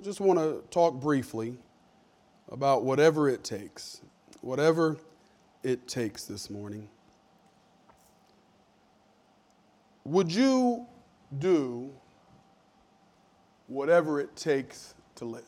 just want to talk briefly about whatever it takes this morning. Would you do whatever it takes to live?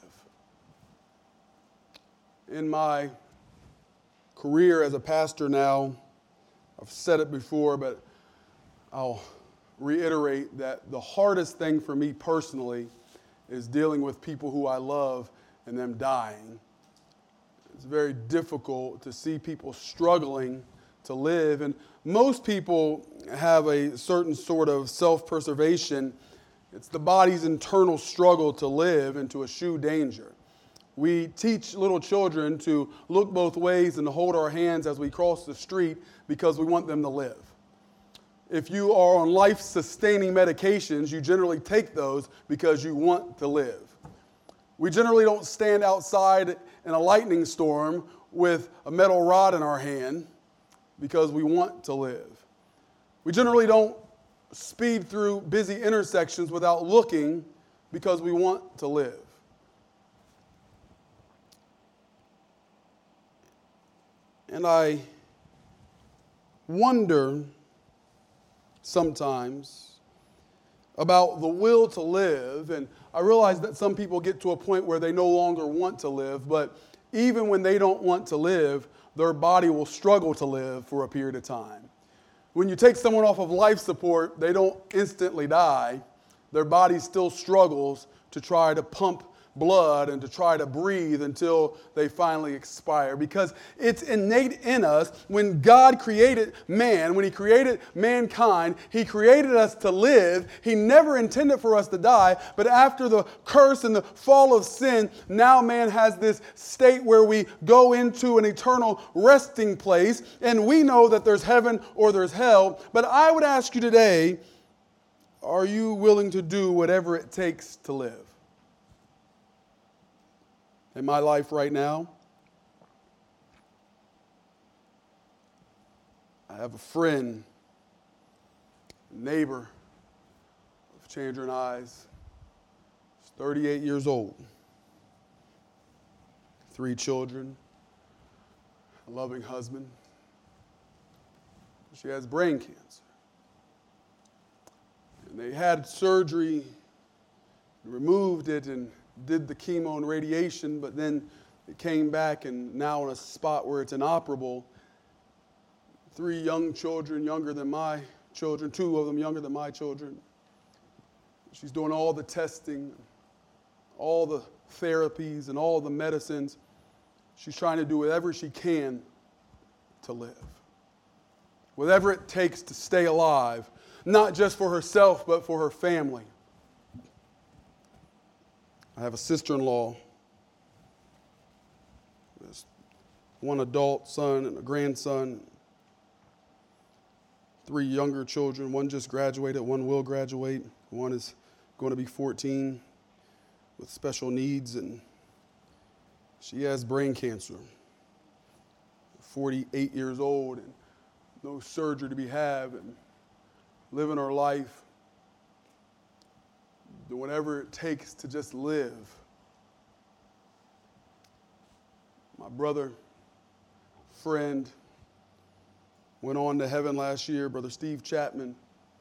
In my career as a pastor now, I've said it before, but I'll reiterate that the hardest thing for me personally is dealing with people who I love and them dying. It's very difficult to see people struggling to live, and most people have a certain sort of self-preservation. It's the body's internal struggle to live and to eschew danger. We teach little children to look both ways and to hold our hands as we cross the street because we want them to live. If you are on life-sustaining medications, you generally take those because you want to live. We generally don't stand outside in a lightning storm with a metal rod in our hand because we want to live. We generally don't speed through busy intersections without looking because we want to live. And I wonder sometimes about the will to live, and I realize that some people get to a point where they no longer want to live, but even when they don't want to live, their body will struggle to live for a period of time. When you take someone off of life support, they don't instantly die. Their body still struggles to try to pump blood and to try to breathe until they finally expire, because it's innate in us. When God created man, when he created mankind, he created us to live. He never intended for us to die, but after the curse and the fall of sin, now man has this state where we go into an eternal resting place, and we know that there's heaven or there's hell. But I would ask you today, are you willing to do whatever it takes to live? In my life right now, I have a friend, a neighbor of Chandra and I's. He's 38 years old, 3 children, a loving husband. She has brain cancer. And they had surgery, removed it, and did the chemo and radiation, but then it came back and now in a spot where it's inoperable. 3 young children, younger than my children, 2 of them younger than my children. She's doing all the testing, all the therapies, and all the medicines. She's trying to do whatever she can to live. Whatever it takes to stay alive, not just for herself, but for her family. I have a sister-in-law. There's one adult son and a grandson. 3 younger children. One just graduated, one will graduate. One is going to be 14 with special needs, and she has brain cancer. 48 years old and no surgery to be had, and living her life, do whatever it takes to just live. My brother, friend, went on to heaven last year, Brother Steve Chapman.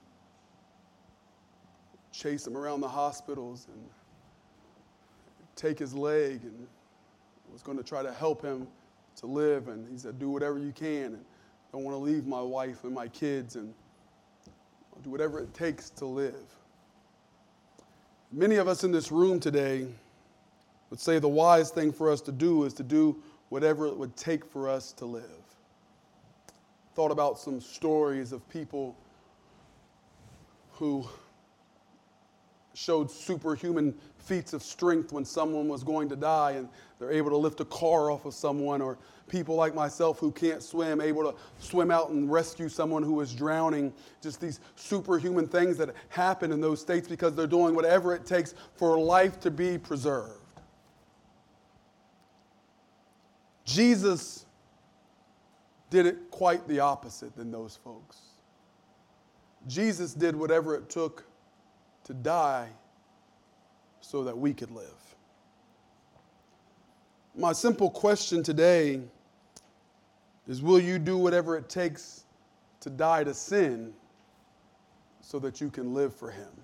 Chased him around the hospitals and take his leg, and was going to try to help him to live. And he said, do whatever you can, and don't want to leave my wife and my kids, and I'll do whatever it takes to live. Many of us in this room today would say the wise thing for us to do is to do whatever it would take for us to live. Thought about some stories of people who showed superhuman feats of strength when someone was going to die, and they're able to lift a car off of someone, or people like myself who can't swim, able to swim out and rescue someone who is drowning. Just these superhuman things that happen in those states because they're doing whatever it takes for life to be preserved. Jesus did it quite the opposite than those folks. Jesus did whatever it took to die so that we could live. My simple question today is, will you do whatever it takes to die to sin so that you can live for him?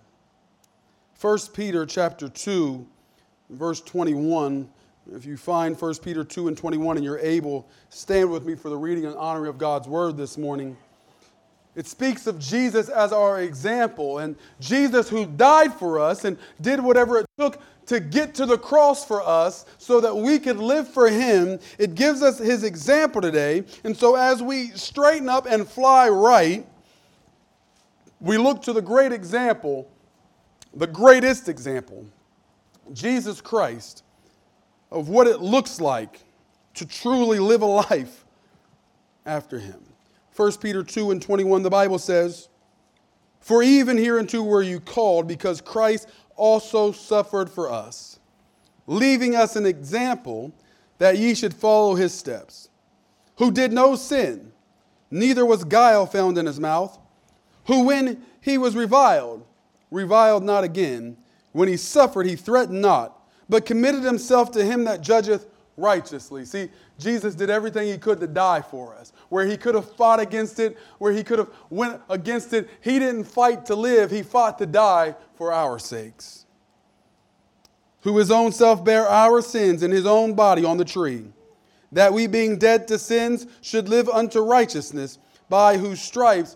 1 Peter chapter 2, verse 21. If you find 1 Peter 2 and 21 and you're able, stand with me for the reading and honoring of God's word this morning. It speaks of Jesus as our example, and Jesus who died for us and did whatever it took to get to the cross for us so that we could live for him. It gives us his example today. And so as we straighten up and fly right, we look to the great example, the greatest example, Jesus Christ, of what it looks like to truly live a life after him. 1 Peter 2 and 21, the Bible says, "For even hereunto were you called, because Christ also suffered for us, leaving us an example that ye should follow his steps, who did no sin, neither was guile found in his mouth, who when he was reviled not again. When he suffered, he threatened not, but committed himself to him that judgeth righteously." See, Jesus did everything he could to die for us. Where he could have fought against it, where he could have went against it, he didn't fight to live, he fought to die for our sakes. Who his own self bare our sins in his own body on the tree, that we being dead to sins should live unto righteousness, by whose stripes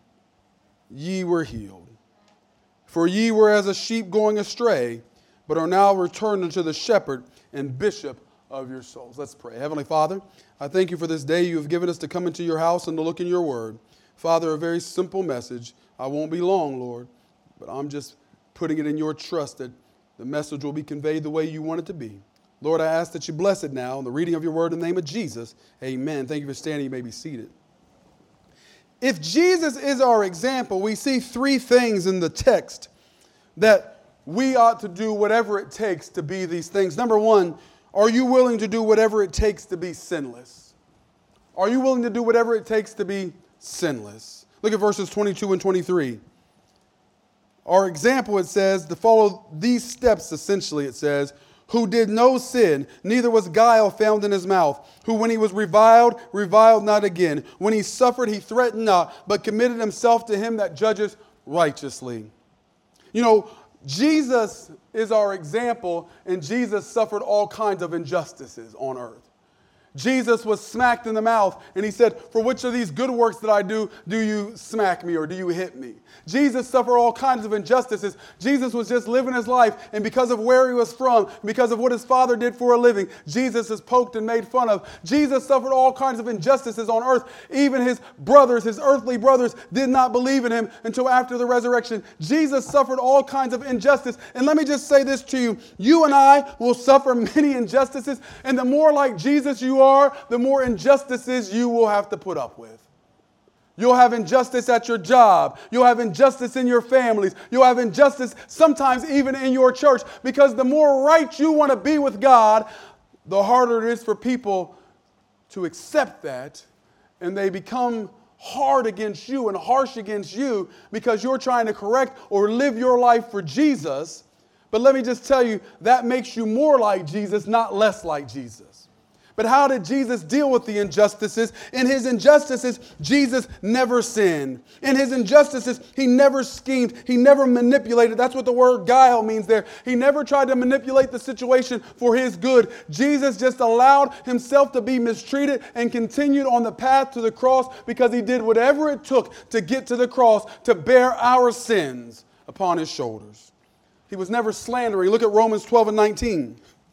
ye were healed. For ye were as a sheep going astray, but are now returned unto the shepherd and bishop of your souls. Let's pray. Heavenly Father, I thank you for this day you have given us to come into your house and to look in your word. Father, a very simple message. I won't be long, Lord, but I'm just putting it in your trust that the message will be conveyed the way you want it to be. Lord, I ask that you bless it now in the reading of your word in the name of Jesus. Amen. Thank you for standing. You may be seated. If Jesus is our example, we see three things in the text that we ought to do whatever it takes to be these things. Number one, are you willing to do whatever it takes to be sinless? Are you willing to do whatever it takes to be sinless? Look at verses 22 and 23. Our example, it says, to follow these steps, essentially, it says, who did no sin, neither was guile found in his mouth, who when he was reviled not again. When he suffered, he threatened not, but committed himself to him that judges righteously. You know, Jesus is our example, and Jesus suffered all kinds of injustices on earth. Jesus was smacked in the mouth, and he said, "For which of these good works that I do you smack me or do you hit me?" Jesus suffered all kinds of injustices. Jesus was just living his life, and because of where he was from, because of what his father did for a living, Jesus is poked and made fun of. Jesus suffered all kinds of injustices on earth. Even his brothers, his earthly brothers, did not believe in him until after the resurrection. Jesus suffered all kinds of injustice. And let me just say this to you. You and I will suffer many injustices, and the more like Jesus you are, the more injustices you will have to put up with. You'll have injustice at your job. You'll have injustice in your families. You'll have injustice sometimes even in your church, because the more right you want to be with God, the harder it is for people to accept that, and they become hard against you and harsh against you because you're trying to correct or live your life for Jesus. But let me just tell you, that makes you more like Jesus, not less like Jesus. But how did Jesus deal with the injustices? In his injustices, Jesus never sinned. In his injustices, he never schemed. He never manipulated. That's what the word guile means there. He never tried to manipulate the situation for his good. Jesus just allowed himself to be mistreated and continued on the path to the cross because he did whatever it took to get to the cross, to bear our sins upon his shoulders. He was never slandering. Look at Romans 12 and 19.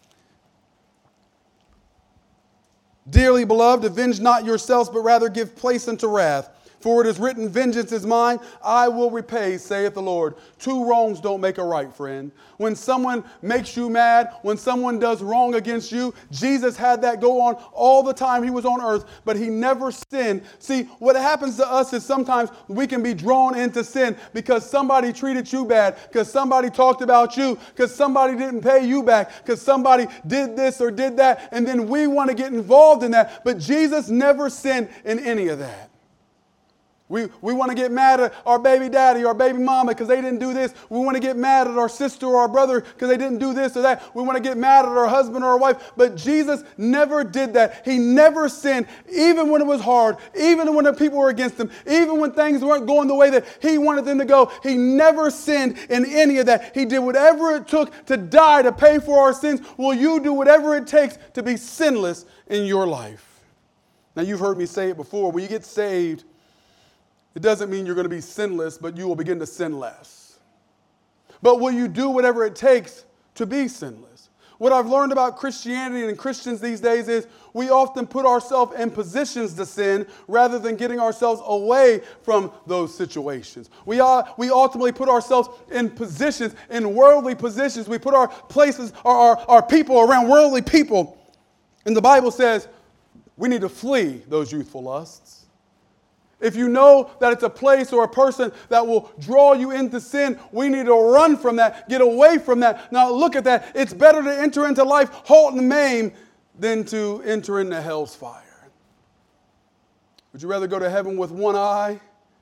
Dearly beloved, avenge not yourselves, but rather give place unto wrath. For it is written, vengeance is mine, I will repay, saith the Lord. Two wrongs don't make a right, friend. When someone makes you mad, when someone does wrong against you, Jesus had that go on all the time he was on earth, but he never sinned. See, what happens to us is sometimes we can be drawn into sin because somebody treated you bad, because somebody talked about you, because somebody didn't pay you back, because somebody did this or did that, and then we want to get involved in that. But Jesus never sinned in any of that. We want to get mad at our baby daddy, our baby mama because they didn't do this. We want to get mad at our sister or our brother because they didn't do this or that. We want to get mad at our husband or our wife. But Jesus never did that. He never sinned, even when it was hard, even when the people were against him, even when things weren't going the way that he wanted them to go. He never sinned in any of that. He did whatever it took to die to pay for our sins. Will you do whatever it takes to be sinless in your life? Now, you've heard me say it before. When you get saved, it doesn't mean you're going to be sinless, but you will begin to sin less. But will you do whatever it takes to be sinless? What I've learned about Christianity and Christians these days is we often put ourselves in positions to sin rather than getting ourselves away from those situations. We ultimately put ourselves in positions, in worldly positions. We put our places, our people around worldly people. And the Bible says we need to flee those youthful lusts. If you know that it's a place or a person that will draw you into sin, we need to run from that, get away from that. Now look at that. It's better to enter into life halt and maim than to enter into hell's fire. Would you rather go to heaven with one eye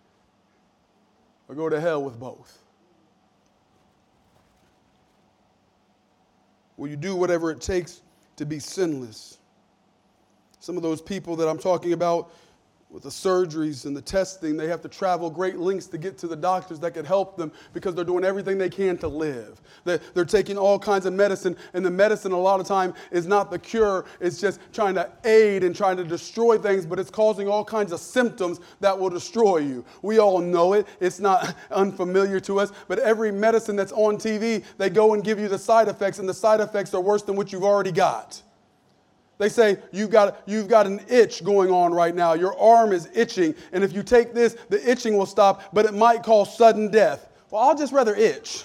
or go to hell with both? Will you do whatever it takes to be sinless? Some of those people that I'm talking about with the surgeries and the testing, they have to travel great lengths to get to the doctors that could help them because they're doing everything they can to live. They're taking all kinds of medicine, and the medicine a lot of time is not the cure. It's just trying to aid and trying to destroy things, but it's causing all kinds of symptoms that will destroy you. We all know it. It's not unfamiliar to us, but every medicine that's on TV, they go and give you the side effects, and the side effects are worse than what you've already got. They say, you've got an itch going on right now. Your arm is itching. And if you take this, the itching will stop, but it might cause sudden death. Well, I'll just rather itch.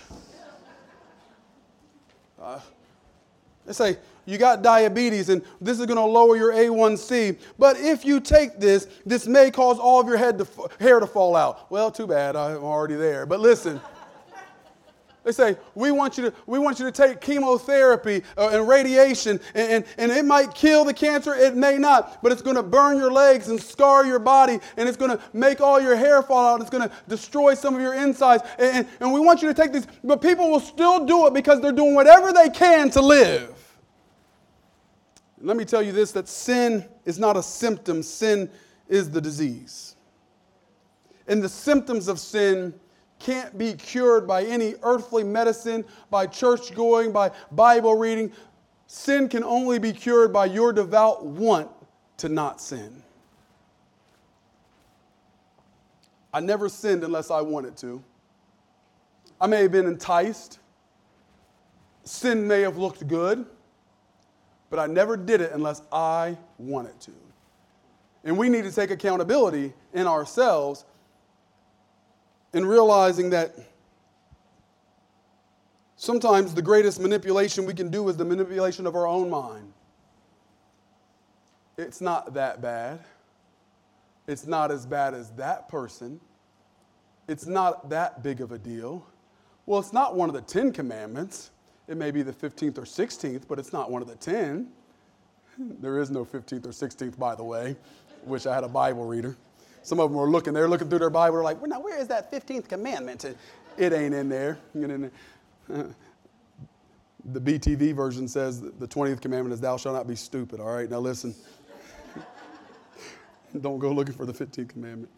They say, you got diabetes, and this is going to lower your A1C. But if you take this, this may cause all of your hair to fall out. Well, too bad. I'm already there. But listen. They say, we want you to take chemotherapy and radiation, and it might kill the cancer, it may not, but it's going to burn your legs and scar your body, and it's going to make all your hair fall out, it's going to destroy some of your insides, and we want you to take these, but people will still do it because they're doing whatever they can to live. And let me tell you this, that sin is not a symptom, sin is the disease. And the symptoms of sin can't be cured by any earthly medicine, by church going, by Bible reading. Sin can only be cured by your devout want to not sin. I never sinned unless I wanted to. I may have been enticed. Sin may have looked good, but I never did it unless I wanted to. And we need to take accountability in ourselves in realizing that sometimes the greatest manipulation we can do is the manipulation of our own mind. It's not that bad. It's not as bad as that person. It's not that big of a deal. Well, it's not one of the 10 commandments. It may be the 15th or 16th, but it's not one of the 10. There is no 15th or 16th, by the way. Wish I had a Bible reader. Some of them were looking through their Bible, they're like, well, now where is that 15th commandment? It ain't in there. The BTV version says the 20th commandment is thou shalt not be stupid. All right, now listen. Don't go looking for the 15th commandment.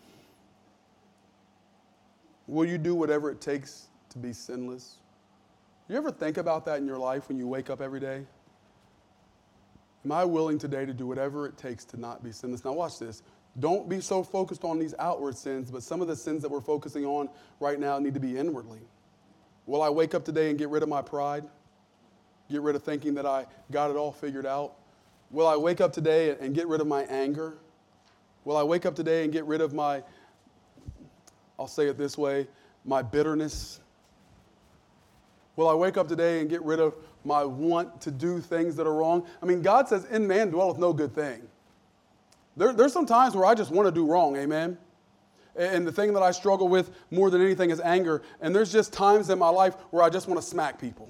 Will you do whatever it takes to be sinless? You ever think about that in your life when you wake up every day? Am I willing today to do whatever it takes to not be sinless? Now watch this. Don't be so focused on these outward sins, but some of the sins that we're focusing on right now need to be inwardly. Will I wake up today and get rid of my pride? Get rid of thinking that I got it all figured out? Will I wake up today and get rid of my anger? Will I wake up today and get rid of my, I'll say it this way, my bitterness? Will I wake up today and get rid of my want to do things that are wrong? I mean, God says, in man dwelleth no good thing. There's some times where I just want to do wrong, amen? And the thing that I struggle with more than anything is anger. And there's just times in my life where I just want to smack people.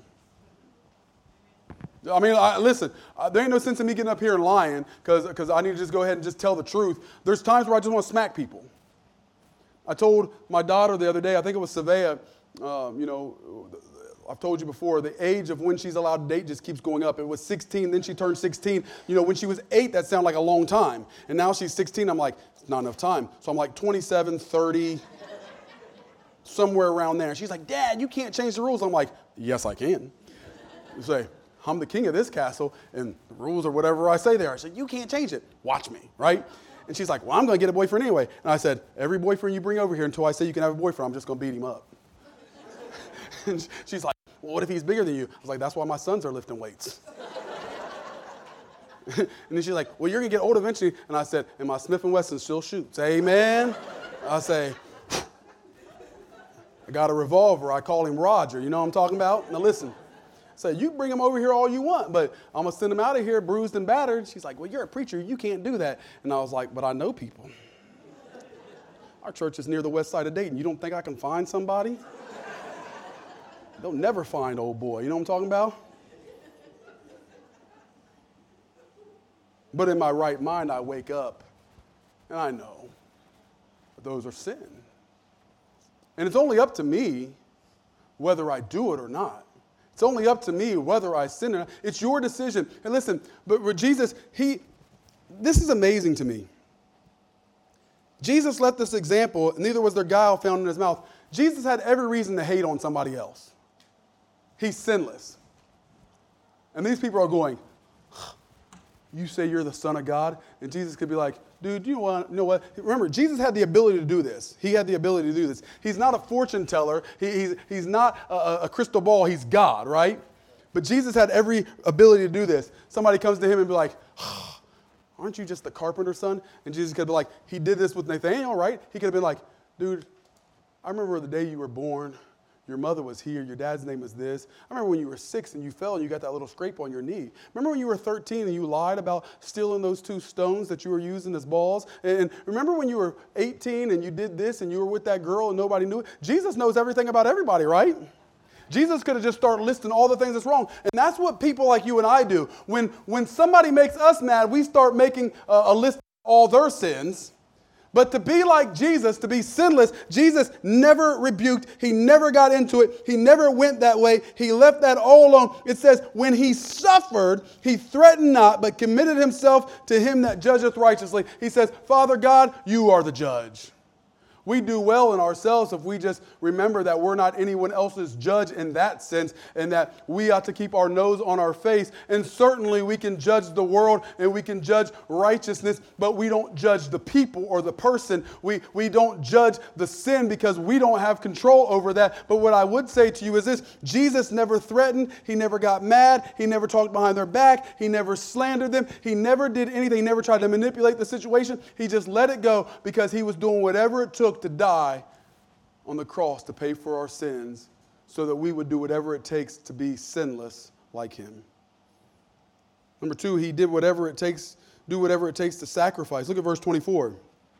I mean, listen, there ain't no sense in me getting up here and lying because I need to just go ahead and just tell the truth. There's times where I just want to smack people. I told my daughter the other day, I think it was Savea, I've told you before, the age of when she's allowed to date just keeps going up. It was 16, then she turned 16. When she was 8, that sounded like a long time. And now she's 16, I'm like, it's not enough time. So I'm like 27, 30, somewhere around there. She's like, Dad, you can't change the rules. I'm like, yes, I can. You say, I'm the king of this castle, and the rules are whatever I say they are. I said, you can't change it. Watch me, right? And she's like, well, I'm going to get a boyfriend anyway. And I said, every boyfriend you bring over here until I say you can have a boyfriend, I'm just going to beat him up. And she's like, well, what if he's bigger than you? I was like, that's why my sons are lifting weights. And then she's like, well, you're going to get old eventually. And I said, and my Smith & Wesson still shoots. Amen. I say, I got a revolver. I call him Roger. You know what I'm talking about? Now listen. I said, you bring him over here all you want, but I'm going to send him out of here bruised and battered. She's like, well, you're a preacher. You can't do that. And I was like, but I know people. Our church is near the west side of Dayton. You don't think I can find somebody? They'll never find old boy. You know what I'm talking about? But in my right mind, I wake up and I know that those are sin. And it's only up to me whether I do it or not. It's only up to me whether I sin or not. It's your decision. And listen, but with Jesus, this is amazing to me. Jesus left this example, neither was there guile found in his mouth. Jesus had every reason to hate on somebody else. He's sinless. And these people are going, you say you're the Son of God? And Jesus could be like, dude, you know what? Remember, Jesus had the ability to do this. He had the ability to do this. He's not a fortune teller. He's not a crystal ball. He's God, right? But Jesus had every ability to do this. Somebody comes to him and be like, aren't you just the carpenter's son? And Jesus could be like, he did this with Nathanael, right? He could have been like, dude, I remember the day you were born. Your mother was here. Your dad's name was this. I remember when you were 6 and you fell and you got that little scrape on your knee. Remember when you were 13 and you lied about stealing those 2 stones that you were using as balls? And remember when you were 18 and you did this and you were with that girl and nobody knew it? Jesus knows everything about everybody, right? Jesus could have just started listing all the things that's wrong. And that's what people like you and I do. When somebody makes us mad, we start making a list of all their sins. But to be like Jesus, to be sinless, Jesus never rebuked. He never got into it. He never went that way. He left that all alone. It says, when he suffered, he threatened not, but committed himself to him that judgeth righteously. He says, Father God, you are the judge. We do well in ourselves if we just remember that we're not anyone else's judge in that sense, and that we ought to keep our nose on our face. And certainly we can judge the world and we can judge righteousness, but we don't judge the people or the person. We don't judge the sin because we don't have control over that. But what I would say to you is this: Jesus never threatened. He never got mad. He never talked behind their back. He never slandered them. He never did anything. He never tried to manipulate the situation. He just let it go because he was doing whatever it took to die on the cross to pay for our sins so that we would do whatever it takes to be sinless like him. Number 2, he did whatever it takes, to sacrifice. Look at verse 24.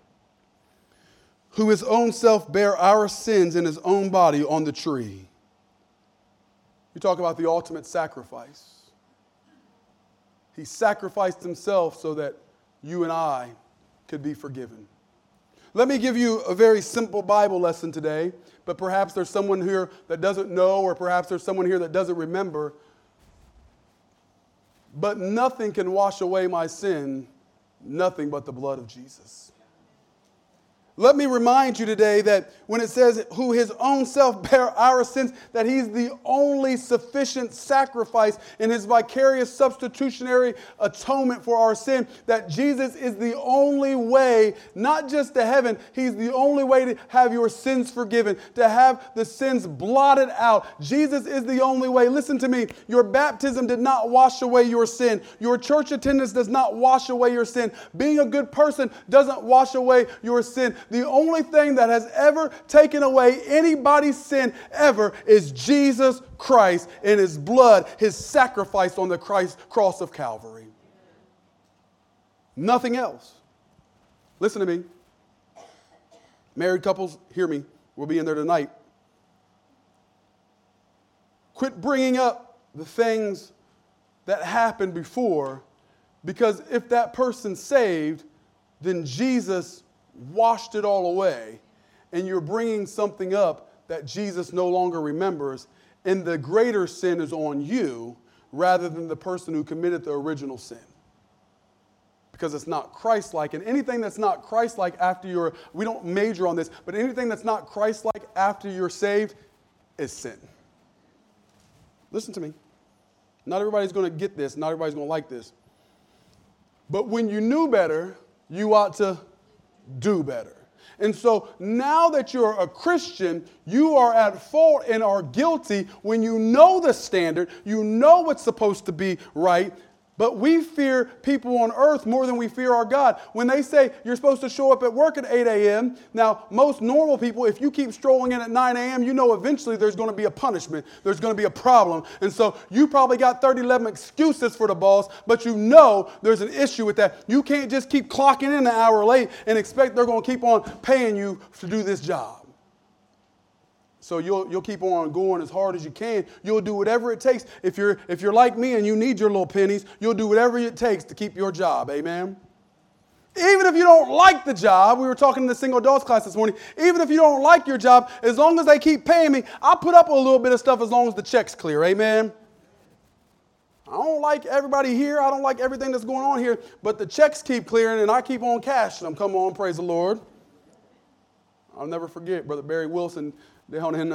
Who his own self bare our sins in his own body on the tree. You talk about the ultimate sacrifice. He sacrificed himself so that you and I could be forgiven. Let me give you a very simple Bible lesson today, but perhaps there's someone here that doesn't know, or perhaps there's someone here that doesn't remember. But nothing can wash away my sin, nothing but the blood of Jesus. Let me remind you today that when it says who his own self bare our sins, that he's the only sufficient sacrifice in his vicarious substitutionary atonement for our sin, that Jesus is the only way, not just to heaven, he's the only way to have your sins forgiven, to have the sins blotted out. Jesus is the only way. Listen to me. Your baptism did not wash away your sin. Your church attendance does not wash away your sin. Being a good person doesn't wash away your sin. The only thing that has ever taken away anybody's sin ever is Jesus Christ and his blood, his sacrifice on the cross of Calvary. Nothing else. Listen to me. Married couples, hear me. We'll be in there tonight. Quit bringing up the things that happened before, because if that person's saved, then Jesus washed it all away. and you're bringing something up that Jesus no longer remembers, and the greater sin is on you rather than the person who committed the original sin. Because it's not Christ-like. And anything that's not Christ-like after you're, we don't major on this, but anything that's not Christ-like after you're saved is sin. Listen to me. Not everybody's going to get this. Not everybody's going to like this. But when you knew better, you ought to do better. And so now that you're a Christian, you are at fault and are guilty when you know the standard, you know what's supposed to be right. But we fear people on earth more than we fear our God. When they say you're supposed to show up at work at 8 a.m., now most normal people, if you keep strolling in at 9 a.m., you know eventually there's going to be a punishment. There's going to be a problem. And so you probably got 11 excuses for the boss, but you know there's an issue with that. You can't just keep clocking in an hour late and expect they're going to keep on paying you to do this job. So you'll keep on going as hard as you can. You'll do whatever it takes. If you're like me and you need your little pennies, you'll do whatever it takes to keep your job. Amen? Even if you don't like the job, we were talking in the single adults class this morning, even if you don't like your job, as long as they keep paying me, I'll put up with a little bit of stuff as long as the check's clear. Amen? I don't like everybody here. I don't like everything that's going on here, but the checks keep clearing and I keep on cashing them. Come on, praise the Lord. I'll never forget Brother Barry Wilson down in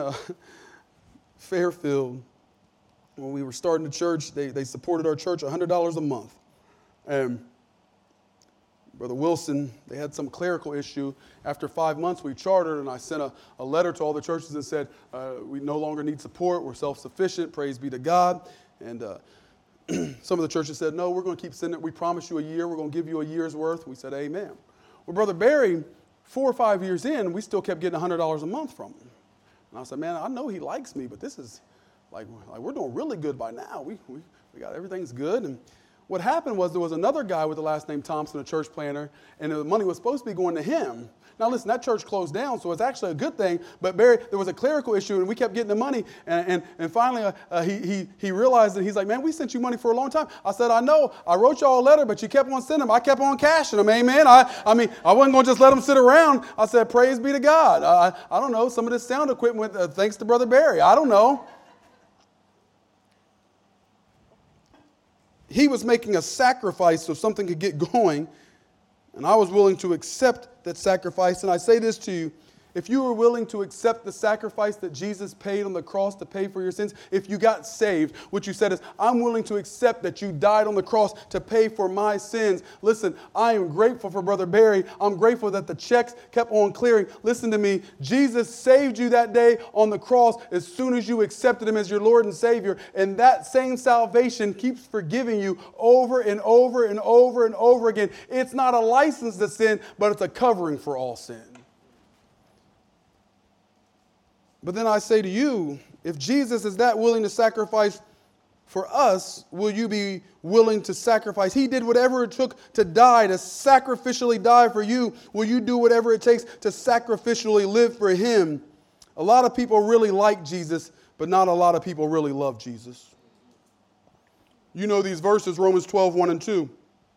Fairfield. When we were starting the church, they supported our church $100 a month. And Brother Wilson, they had some clerical issue. After 5 months, we chartered, and I sent a letter to all the churches and said, we no longer need support. We're self-sufficient. Praise be to God. And some of the churches said, no, we're going to keep sending it. We promise you a year. We're going to give you a year's worth. We said, amen. Well, Brother Barry, 4 or 5 years in, we still kept getting $100 a month from him. And I said, man, I know he likes me, but this is like we're doing really good by now. We got everything's good. And what happened was there was another guy with the last name Thompson, a church planter, and the money was supposed to be going to him. Now, listen, that church closed down, so it's actually a good thing. But Barry, there was a clerical issue, and we kept getting the money. And finally, he realized that he's like, man, we sent you money for a long time. I said, I know. I wrote y'all a letter, but you kept on sending them. I kept on cashing them. Amen. I mean, I wasn't going to just let them sit around. I said, praise be to God. I don't know. Some of this sound equipment, thanks to Brother Barry. I don't know. He was making a sacrifice so something could get going, and I was willing to accept that sacrifice. And I say this to you, if you were willing to accept the sacrifice that Jesus paid on the cross to pay for your sins, if you got saved, what you said is, I'm willing to accept that you died on the cross to pay for my sins. Listen, I am grateful for Brother Barry. I'm grateful that the checks kept on clearing. Listen to me. Jesus saved you that day on the cross as soon as you accepted him as your Lord and Savior. And that same salvation keeps forgiving you over and over and over and over again. It's not a license to sin, but it's a covering for all sin. But then I say to you, if Jesus is that willing to sacrifice for us, will you be willing to sacrifice? He did whatever it took to die, to sacrificially die for you. Will you do whatever it takes to sacrificially live for him? A lot of people really like Jesus, but not a lot of people really love Jesus. You know these verses, Romans 12, 1 and 2.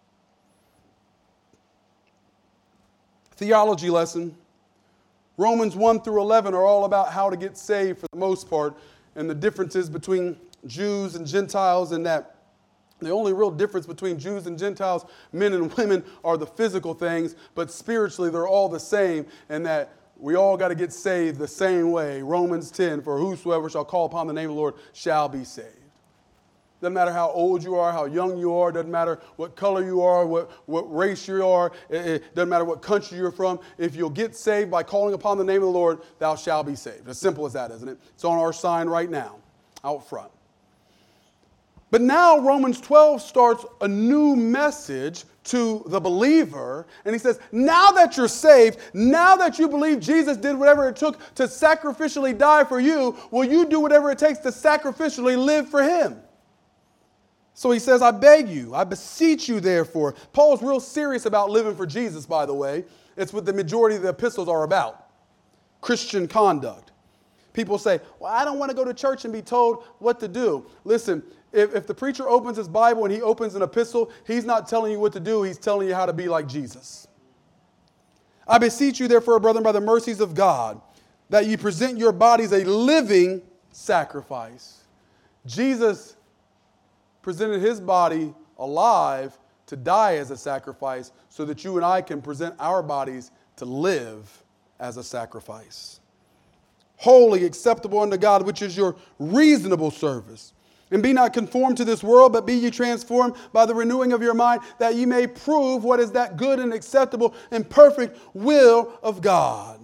Theology lesson. Romans 1 through 11 are all about how to get saved for the most part, and the differences between Jews and Gentiles, and that the only real difference between Jews and Gentiles, men and women, are the physical things, but spiritually they're all the same, and that we all got to get saved the same way. Romans 10, for whosoever shall call upon the name of the Lord shall be saved. Doesn't matter how old you are, how young you are. Doesn't matter what color you are, what race you are. It doesn't matter what country you're from. If you'll get saved by calling upon the name of the Lord, thou shalt be saved. As simple as that, isn't it? It's on our sign right now, out front. But now Romans 12 starts a new message to the believer. And he says, now that you're saved, now that you believe Jesus did whatever it took to sacrificially die for you, will you do whatever it takes to sacrificially live for him? So he says, I beg you, I beseech you therefore. Paul's real serious about living for Jesus, by the way. It's what the majority of the epistles are about. Christian conduct. People say, well, I don't want to go to church and be told what to do. Listen, if the preacher opens his Bible and he opens an epistle, he's not telling you what to do. He's telling you how to be like Jesus. I beseech you, therefore, brethren, by the mercies of God, that ye present your bodies a living sacrifice. Jesus presented his body alive to die as a sacrifice so that you and I can present our bodies to live as a sacrifice. Holy, acceptable unto God, which is your reasonable service. And be not conformed to this world, but be ye transformed by the renewing of your mind, that ye may prove what is that good and acceptable and perfect will of God.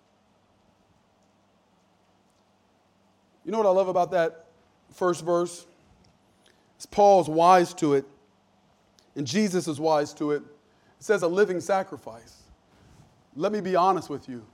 You know what I love about that first verse? Paul's wise to it, and Jesus is wise to it. It says a living sacrifice. Let me be honest with you.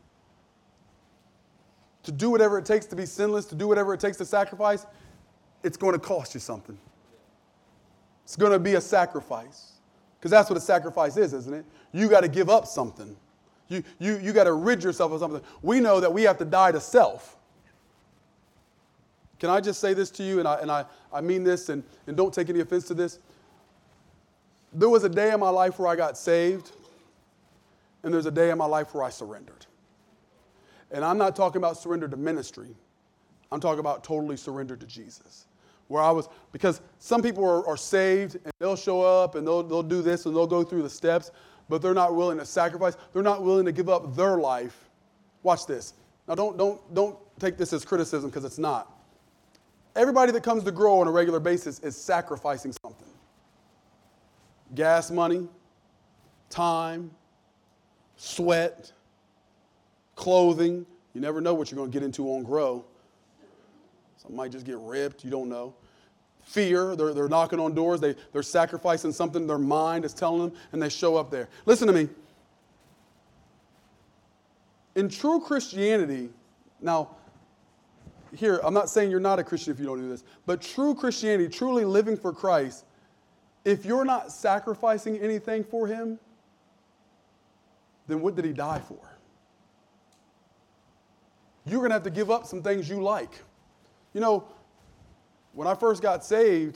To do whatever it takes to be sinless, to do whatever it takes to sacrifice, it's going to cost you something. It's going to be a sacrifice. Because that's what a sacrifice is, isn't it? You got to give up something. You got to rid yourself of something. We know that we have to die to self. Can I just say this to you, and I mean this, and don't take any offense to this. There was a day in my life where I got saved, and there's a day in my life where I surrendered. And I'm not talking about surrender to ministry. I'm talking about totally surrender to Jesus. Where I was, because some people are saved, and they'll show up, and they'll do this, and they'll go through the steps, but they're not willing to sacrifice. They're not willing to give up their life. Watch this. Now, don't take this as criticism, because it's not. Everybody that comes to grow on a regular basis is sacrificing something. Gas money, time, sweat, clothing. You never know what you're going to get into on grow. Some might just get ripped. You don't know. Fear. They're knocking on doors. They're sacrificing something their mind is telling them, and they show up there. Listen to me. In true Christianity, now, here, I'm not saying you're not a Christian if you don't do this, but true Christianity, truly living for Christ, if you're not sacrificing anything for him, then what did he die for? You're going to have to give up some things you like. You know, when I first got saved,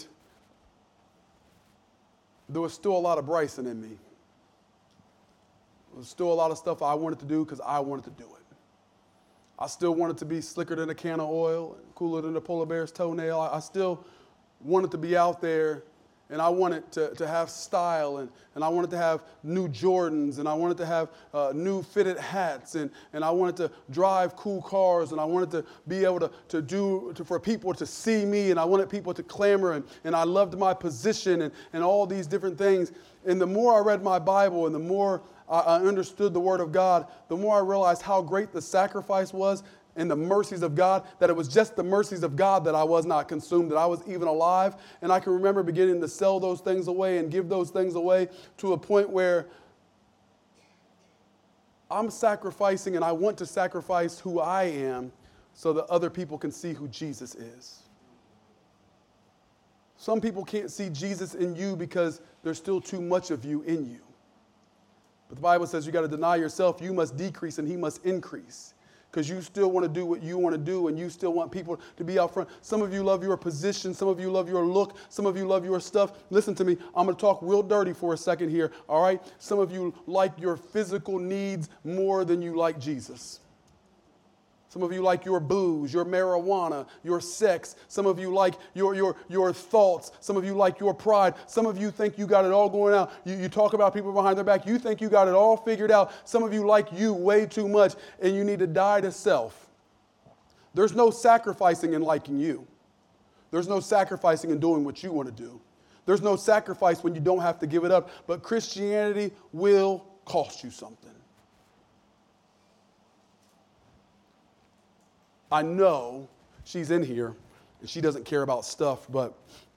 there was still a lot of Bryson in me. There was still a lot of stuff I wanted to do because I wanted to do it. I still wanted to be slicker than a can of oil, and cooler than a polar bear's toenail. I still wanted to be out there, and I wanted to have style, and I wanted to have new Jordans, and I wanted to have new fitted hats, and I wanted to drive cool cars, and I wanted to be able for people to see me, and I wanted people to clamor, and I loved my position, and all these different things. And the more I read my Bible, and the more I understood the Word of God, the more I realized how great the sacrifice was and the mercies of God, that it was just the mercies of God that I was not consumed, that I was even alive. And I can remember beginning to sell those things away and give those things away to a point where I'm sacrificing, and I want to sacrifice who I am so that other people can see who Jesus is. Some people can't see Jesus in you because there's still too much of you in you. But the Bible says you got to deny yourself. You must decrease and he must increase. Because you still want to do what you want to do, and you still want people to be out front. Some of you love your position. Some of you love your look. Some of you love your stuff. Listen to me. I'm going to talk real dirty for a second here, all right? Some of you like your physical needs more than you like Jesus. Some of you like your booze, your marijuana, your sex. Some of you like your thoughts. Some of you like your pride. Some of you think you got it all going out. You talk about people behind their back. You think you got it all figured out. Some of you like you way too much, and you need to die to self. There's no sacrificing in liking you. There's no sacrificing in doing what you want to do. There's no sacrifice when you don't have to give it up. But Christianity will cost you something. I know she's in here and she doesn't care about stuff, but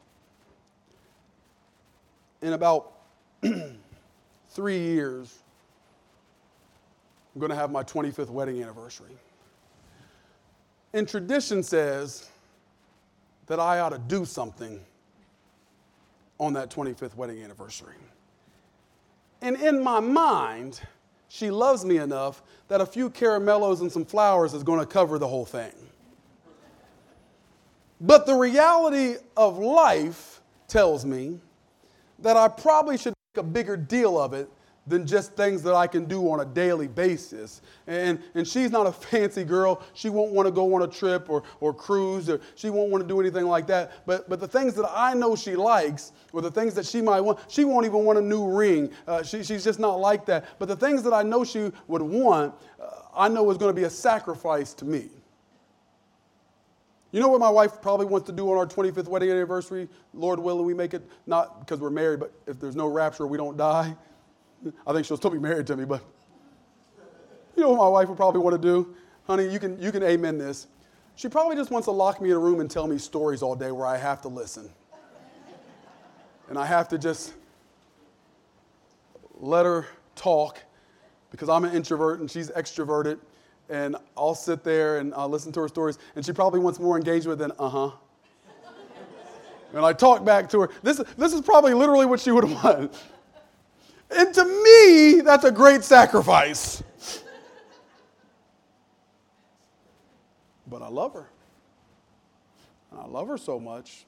in about 3 years, I'm going to have my 25th wedding anniversary. And tradition says that I ought to do something on that 25th wedding anniversary. And in my mind, she loves me enough that a few caramellos and some flowers is going to cover the whole thing. But the reality of life tells me that I probably should make a bigger deal of it than just things that I can do on a daily basis. And she's not a fancy girl. She won't want to go on a trip or cruise, or she won't want to do anything like that. But the things that I know she likes, or the things that she might want, she won't even want a new ring. She's just not like that. But the things that I know she would want, I know is going to be a sacrifice to me. You know what my wife probably wants to do on our 25th wedding anniversary? Lord willing, we make it, not because we're married, but if there's no rapture, we don't die. I think she'll still be married to me, but you know what my wife would probably want to do? Honey, you can amen this. She probably just wants to lock me in a room and tell me stories all day where I have to listen. And I have to just let her talk because I'm an introvert and she's extroverted. And I'll sit there and I'll listen to her stories. And she probably wants more engagement than, And I talk back to her. This is probably literally what she would want. And to me, that's a great sacrifice. But I love her. And I love her so much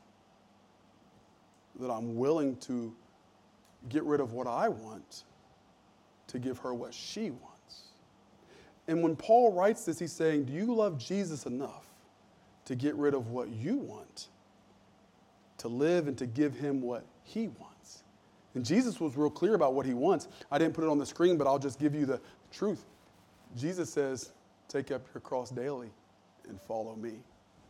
that I'm willing to get rid of what I want to give her what she wants. And when Paul writes this, he's saying, do you love Jesus enough to get rid of what you want, to live and to give him what he wants? And Jesus was real clear about what he wants. I didn't put it on the screen, but I'll just give you the truth. Jesus says, take up your cross daily and follow me.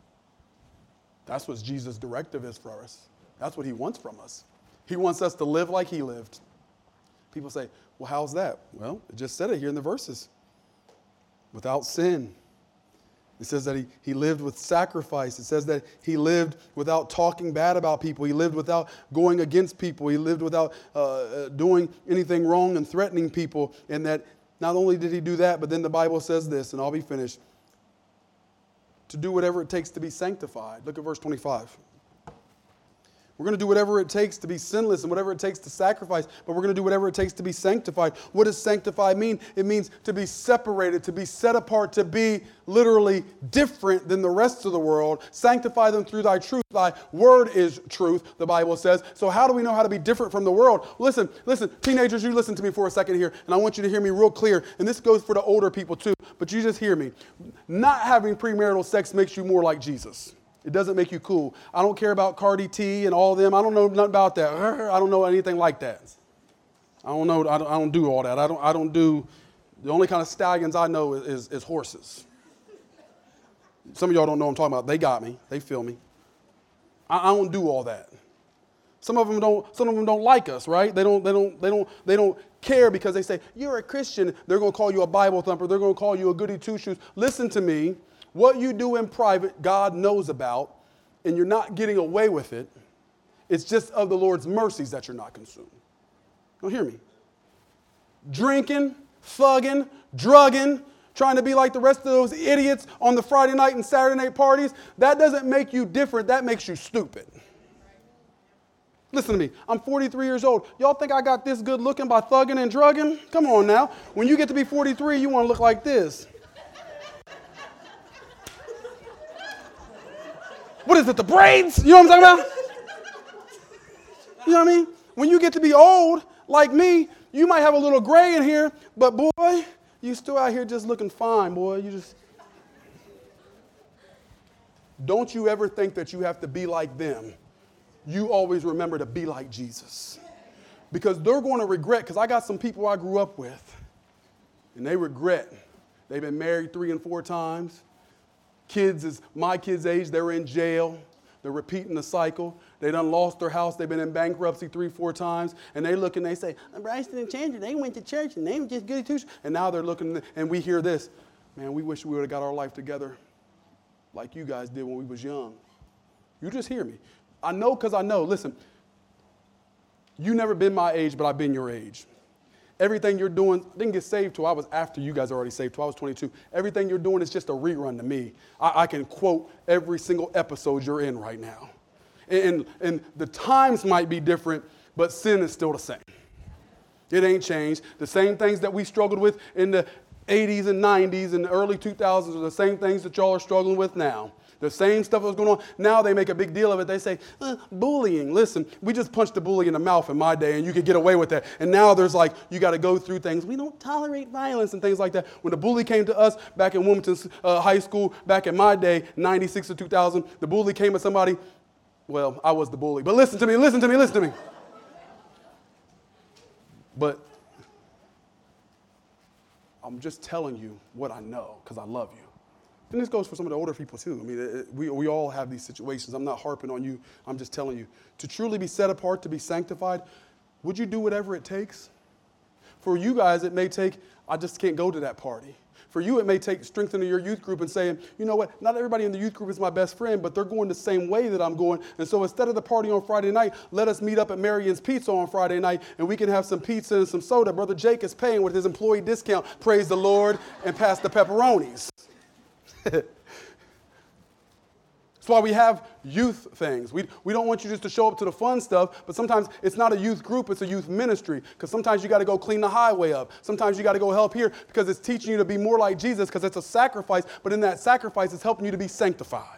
That's what Jesus' directive is for us. That's what he wants from us. He wants us to live like he lived. People say, well, how's that? Well, it just said it here in the verses. Without sin. It says that he lived with sacrifice. It says that he lived without talking bad about people. He lived without going against people. He lived without doing anything wrong and threatening people. And that not only did he do that, but then the Bible says this, and I'll be finished, to do whatever it takes to be sanctified. Look at verse 25. We're going to do whatever it takes to be sinless and whatever it takes to sacrifice, but we're going to do whatever it takes to be sanctified. What does sanctified mean? It means to be separated, to be set apart, to be literally different than the rest of the world. Sanctify them through thy truth. Thy word is truth, the Bible says. So how do we know how to be different from the world? Listen, teenagers, you listen to me for a second here, and I want you to hear me real clear. And this goes for the older people too, but you just hear me. Not having premarital sex makes you more like Jesus. It doesn't make you cool. I don't care about Cardi T and all them. I don't know nothing about that. I don't know anything like that. I don't know. I don't do all that. I don't do. The only kind of stallions I know is horses. Some of y'all don't know what I'm talking about. They got me. They feel me. I don't do all that. Some of them don't like us, right? They don't care because they say you're a Christian. They're going to call you a Bible thumper. They're going to call you a goody two shoes. Listen to me. What you do in private, God knows about, and you're not getting away with it. It's just of the Lord's mercies that you're not consumed. Don't hear me. Drinking, thugging, drugging, trying to be like the rest of those idiots on the Friday night and Saturday night parties, that doesn't make you different. That makes you stupid. Listen to me. I'm 43 years old. Y'all think I got this good looking by thugging and drugging? Come on now. When you get to be 43, you want to look like this. What is it, the braids? You know what I'm talking about? You know what I mean? When you get to be old, like me, you might have a little gray in here, but boy, you still out here just looking fine, boy. You just... Don't you ever think that you have to be like them. You always remember to be like Jesus. Because they're going to regret, because I got some people I grew up with, and they regret. They've been married 3 and 4 times. Kids is my kids' age, they were in jail. They're repeating the cycle. They done lost their house. They've been in bankruptcy 3, 4 times. And they look and they say, Bryson and Chandler, they went to church and they were just goody two-shoes. And now they're looking and we hear this. Man, we wish we would have got our life together like you guys did when we was young. You just hear me. I know because I know. Listen, you never been my age, but I've been your age. Everything you're doing, didn't get saved till I was after you guys already saved, till I was 22. Everything you're doing is just a rerun to me. I can quote every single episode you're in right now. And the times might be different, but sin is still the same. It ain't changed. The same things that we struggled with in the 80s and 90s and the early 2000s are the same things that y'all are struggling with now. The same stuff that was going on. Now they make a big deal of it. They say, bullying. Listen, we just punched the bully in the mouth in my day and you could get away with that. And now there's like, you got to go through things. We don't tolerate violence and things like that. When the bully came to us back in Wilmington High School, back in my day, 96 to 2000, the bully came at somebody. Well, I was the bully. But listen to me. But I'm just telling you what I know because I love you. And this goes for some of the older people too. I mean, we all have these situations. I'm not harping on you. I'm just telling you. To truly be set apart, to be sanctified, would you do whatever it takes? For you guys, it may take, I just can't go to that party. For you, it may take strengthening your youth group and saying, you know what, not everybody in the youth group is my best friend, but they're going the same way that I'm going. And so instead of the party on Friday night, let us meet up at Marion's Pizza on Friday night, and we can have some pizza and some soda. Brother Jake is paying with his employee discount. Praise the Lord, and pass the pepperonis. That's why we have youth things. We don't want you just to show up to the fun stuff, but sometimes it's not a youth group, it's a youth ministry, because sometimes you got to go clean the highway up. Sometimes you got to go help here because it's teaching you to be more like Jesus because it's a sacrifice, but in that sacrifice, it's helping you to be sanctified.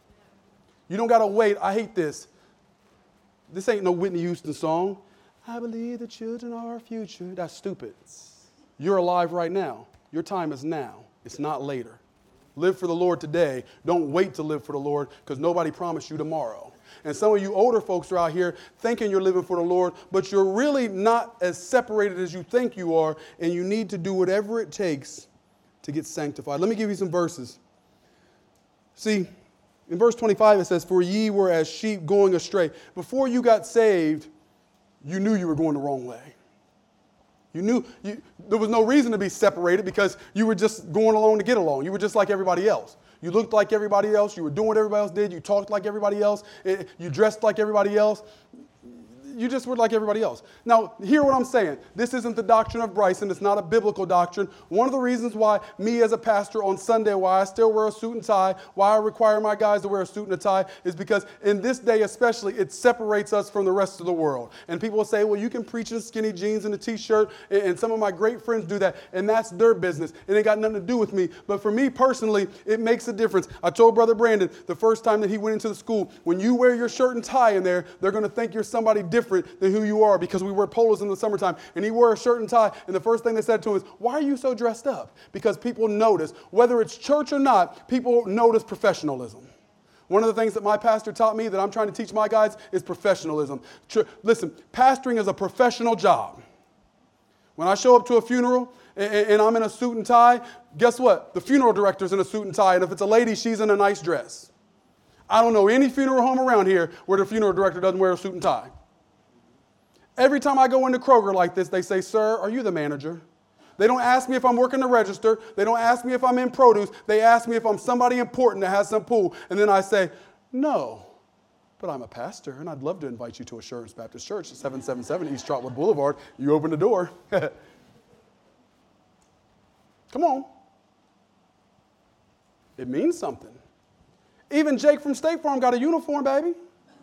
You don't got to wait. I hate this. This ain't no Whitney Houston song. I believe the children are our future. That's stupid. You're alive right now. Your time is now. It's not later. Live for the Lord today. Don't wait to live for the Lord because nobody promised you tomorrow. And some of you older folks are out here thinking you're living for the Lord, but you're really not as separated as you think you are, and you need to do whatever it takes to get sanctified. Let me give you some verses. See, in verse 25 it says, for ye were as sheep going astray. Before you got saved, you knew you were going the wrong way. You knew there was no reason to be separated because you were just going along to get along. You were just like everybody else. You looked like everybody else. You were doing what everybody else did. You talked like everybody else. You dressed like everybody else. You just were like everybody else. Now, hear what I'm saying. This isn't the doctrine of Bryson. It's not a biblical doctrine. One of the reasons why me as a pastor on Sunday, why I still wear a suit and tie, why I require my guys to wear a suit and a tie, is because in this day especially, it separates us from the rest of the world. And people will say, well, you can preach in skinny jeans and a T-shirt, and some of my great friends do that, and that's their business. It ain't got nothing to do with me. But for me personally, it makes a difference. I told Brother Brandon the first time that he went into the school, when you wear your shirt and tie in there, they're going to think you're somebody different than who you are because we wear polos in the summertime. And he wore a shirt and tie, and the first thing they said to him is, why are you so dressed up? Because people notice, whether it's church or not, people notice professionalism. One of the things that my pastor taught me that I'm trying to teach my guys is professionalism. Listen, pastoring is a professional job. When I show up to a funeral and I'm in a suit and tie, guess what? The funeral director's in a suit and tie, and if it's a lady, she's in a nice dress. I don't know any funeral home around here where the funeral director doesn't wear a suit and tie. Every time I go into Kroger like this, they say, sir, are you the manager? They don't ask me if I'm working the register. They don't ask me if I'm in produce. They ask me if I'm somebody important that has some pool. And then I say, no, but I'm a pastor, and I'd love to invite you to Assurance Baptist Church, 777 East Trotwood Boulevard. You open the door. Come on. It means something. Even Jake from State Farm got a uniform, baby.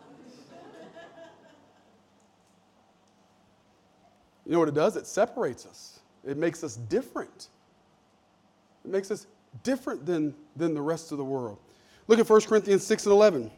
You know what it does? It separates us. It makes us different. It makes us different than the rest of the world. Look at 1 Corinthians 6 and 11.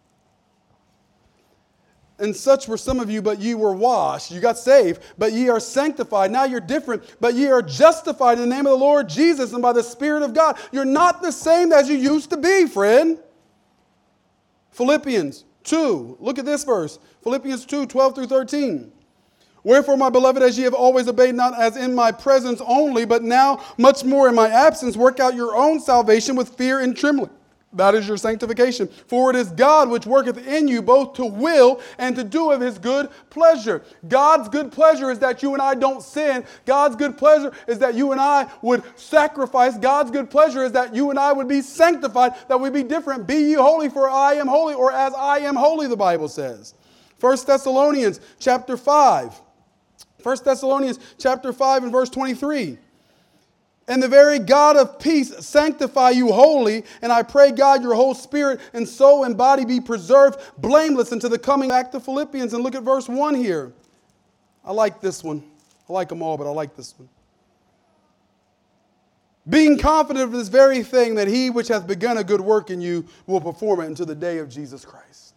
And such were some of you, but ye were washed. You got saved, but ye are sanctified. Now you're different, but ye are justified in the name of the Lord Jesus and by the Spirit of God. You're not the same as you used to be, friend. Philippians 2. Look at this verse. Philippians 2, 12 through 13. Wherefore, my beloved, as ye have always obeyed, not as in my presence only, but now much more in my absence, work out your own salvation with fear and trembling. That is your sanctification. For it is God which worketh in you both to will and to do of his good pleasure. God's good pleasure is that you and I don't sin. God's good pleasure is that you and I would sacrifice. God's good pleasure is that you and I would be sanctified, that we be different. Be ye holy, for I am holy, or as I am holy, the Bible says. 1 Thessalonians chapter 5. 1 Thessalonians chapter 5 and verse 23. And the very God of peace sanctify you wholly, and I pray God your whole spirit and soul and body be preserved blameless unto the coming. Back to Philippians and look at verse 1 here. I like this one. I like them all, but I like this one. being confident of this very thing, that he which hath begun a good work in you will perform it until the day of Jesus Christ.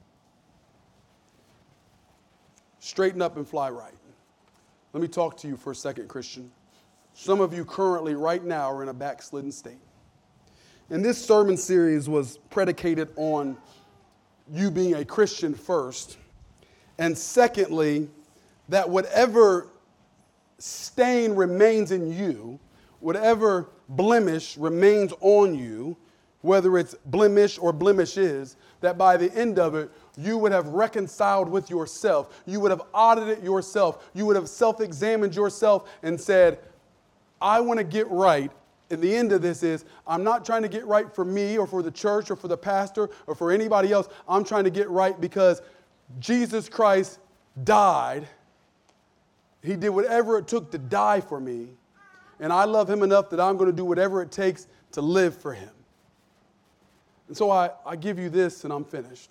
Straighten up and fly right. Let me talk to you for a second, Christian. Some of you currently, right now, are in a backslidden state. And this sermon series was predicated on you being a Christian first. And secondly, that whatever stain remains in you, whatever blemish remains on you, whether it's blemish or blemishes, that by the end of it, you would have reconciled with yourself. You would have audited yourself. You would have self-examined yourself and said, I want to get right. And the end of this is, I'm not trying to get right for me or for the church or for the pastor or for anybody else. I'm trying to get right because Jesus Christ died. He did whatever it took to die for me. And I love him enough that I'm going to do whatever it takes to live for him. And so I give you this and I'm finished.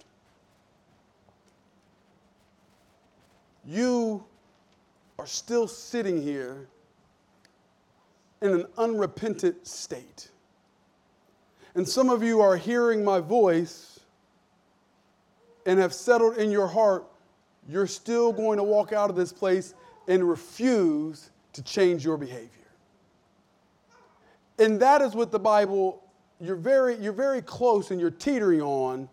You are still sitting here in an unrepentant state. And some of you are hearing my voice and have settled in your heart, you're still going to walk out of this place and refuse to change your behavior. And that is what the Bible, you're very close and you're teetering on.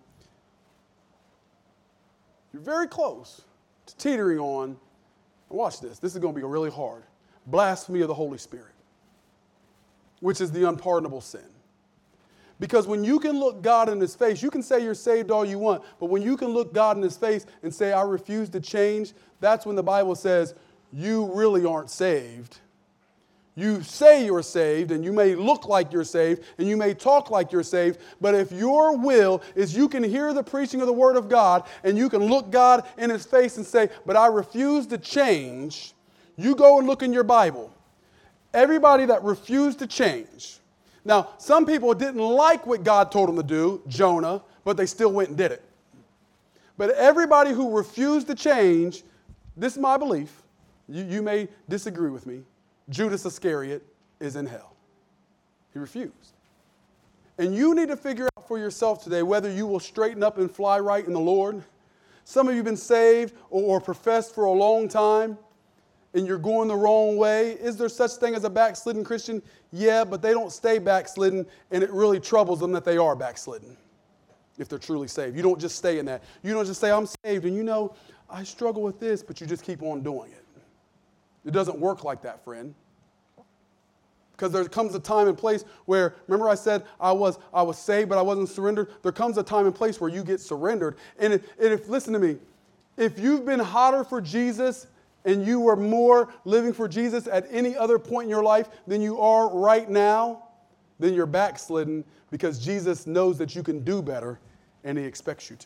You're very close to teetering on. Watch this. This is going to be really hard. Blasphemy of the Holy Spirit, which is the unpardonable sin. Because when you can look God in his face, you can say you're saved all you want, but when you can look God in his face and say, I refuse to change, that's when the Bible says you really aren't saved. You say you're saved, and you may look like you're saved, and you may talk like you're saved, but if your will is you can hear the preaching of the Word of God, and you can look God in his face and say, but I refuse to change, you go and look in your Bible. Everybody that refused to change. Now, some people didn't like what God told them to do, Jonah, but they still went and did it. But everybody who refused to change, this is my belief, you may disagree with me, Judas Iscariot is in hell. He refused. And you need to figure out for yourself today whether you will straighten up and fly right in the Lord. Some of you have been saved or professed for a long time, and you're going the wrong way. Is there such thing as a backslidden Christian? Yeah, but they don't stay backslidden, and it really troubles them that they are backslidden if they're truly saved. You don't just stay in that. You don't just say, I'm saved, and you know, I struggle with this, but you just keep on doing it. It doesn't work like that, friend. Because there comes a time and place where, remember I said I was saved, but I wasn't surrendered? There comes a time and place where you get surrendered. And if listen to me, if you've been hotter for Jesus and you were more living for Jesus at any other point in your life than you are right now, then you're backslidden because Jesus knows that you can do better and he expects you to.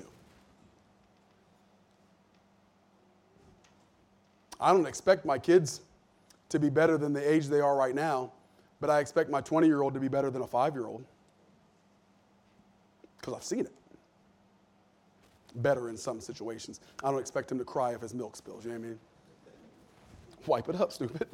I don't expect my kids to be better than the age they are right now, but I expect my 20-year-old to be better than a 5-year-old because I've seen it. Better in some situations. I don't expect him to cry if his milk spills, you know what I mean? Wipe it up, stupid.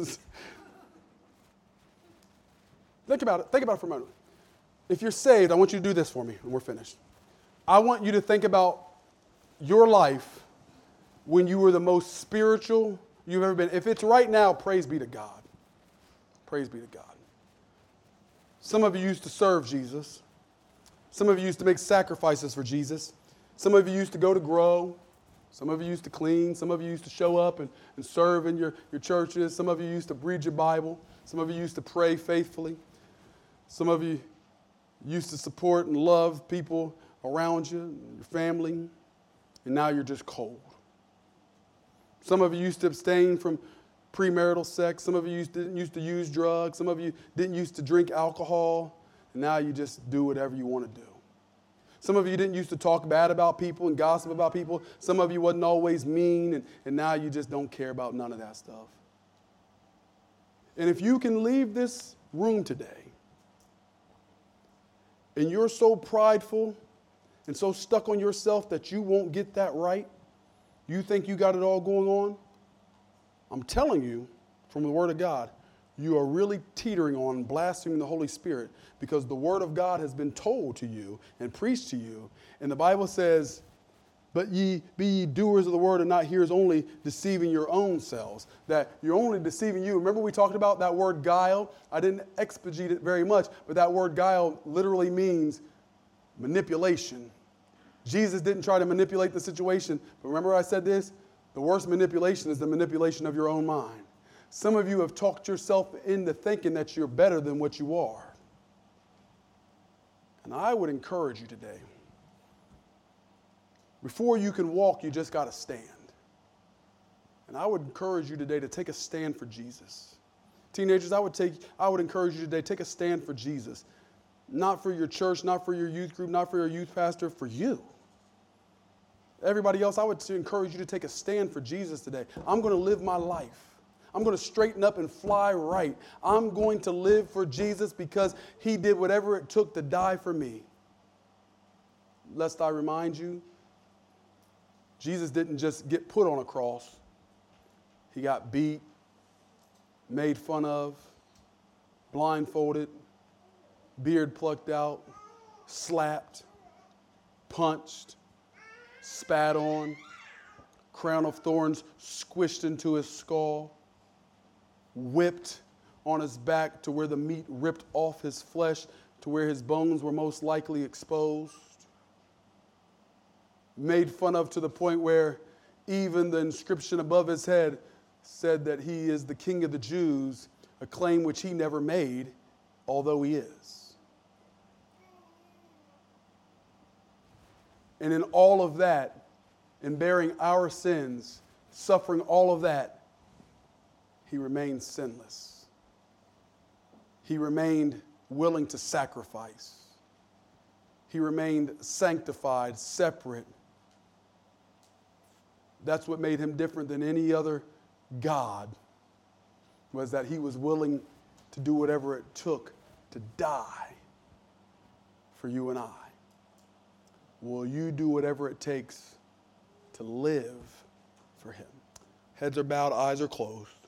Think about it. Think about it for a moment. If you're saved, I want you to do this for me, and we're finished. I want you to think about your life when you were the most spiritual you've ever been. If it's right now, praise be to God. Praise be to God. Some of you used to serve Jesus. Some of you used to make sacrifices for Jesus. Some of you used to go to Grow. Some of you used to clean. Some of you used to show up and serve in your churches. Some of you used to read your Bible. Some of you used to pray faithfully. Some of you used to support and love people around you, your family, and now you're just cold. Some of you used to abstain from premarital sex. Some of you didn't used to use drugs. Some of you didn't used to drink alcohol. And now you just do whatever you want to do. Some of you didn't used to talk bad about people and gossip about people. Some of you wasn't always mean, and now you just don't care about none of that stuff. And if you can leave this room today and you're so prideful and so stuck on yourself that you won't get that right, you think you got it all going on? I'm telling you, from the Word of God, you are really teetering on blaspheming the Holy Spirit, because the word of God has been told to you and preached to you. And the Bible says, but be ye doers of the word and not hearers only, deceiving your own selves. That you're only deceiving you. Remember we talked about that word guile? I didn't expegete it very much, but that word guile literally means manipulation. Jesus didn't try to manipulate the situation. But remember I said this? The worst manipulation is the manipulation of your own mind. Some of you have talked yourself into thinking that you're better than what you are. And I would encourage you today, before you can walk, you just got to stand. And I would encourage you today to take a stand for Jesus. Teenagers, I would encourage you today, take a stand for Jesus. Not for your church, not for your youth group, not for your youth pastor, for you. Everybody else, I would encourage you to take a stand for Jesus today. I'm going to live my life. I'm going to straighten up and fly right. I'm going to live for Jesus because he did whatever it took to die for me. Lest I remind you, Jesus didn't just get put on a cross. He got beat, made fun of, blindfolded, beard plucked out, slapped, punched, spat on, crown of thorns squished into his skull, whipped on his back to where the meat ripped off his flesh, to where his bones were most likely exposed, made fun of to the point where even the inscription above his head said that he is the King of the Jews, a claim which he never made, although he is. And in all of that, in bearing our sins, suffering all of that, he remained sinless. He remained willing to sacrifice. He remained sanctified, separate. That's what made him different than any other God, was that he was willing to do whatever it took to die for you and I. Will you do whatever it takes to live for him? Heads are bowed, eyes are closed.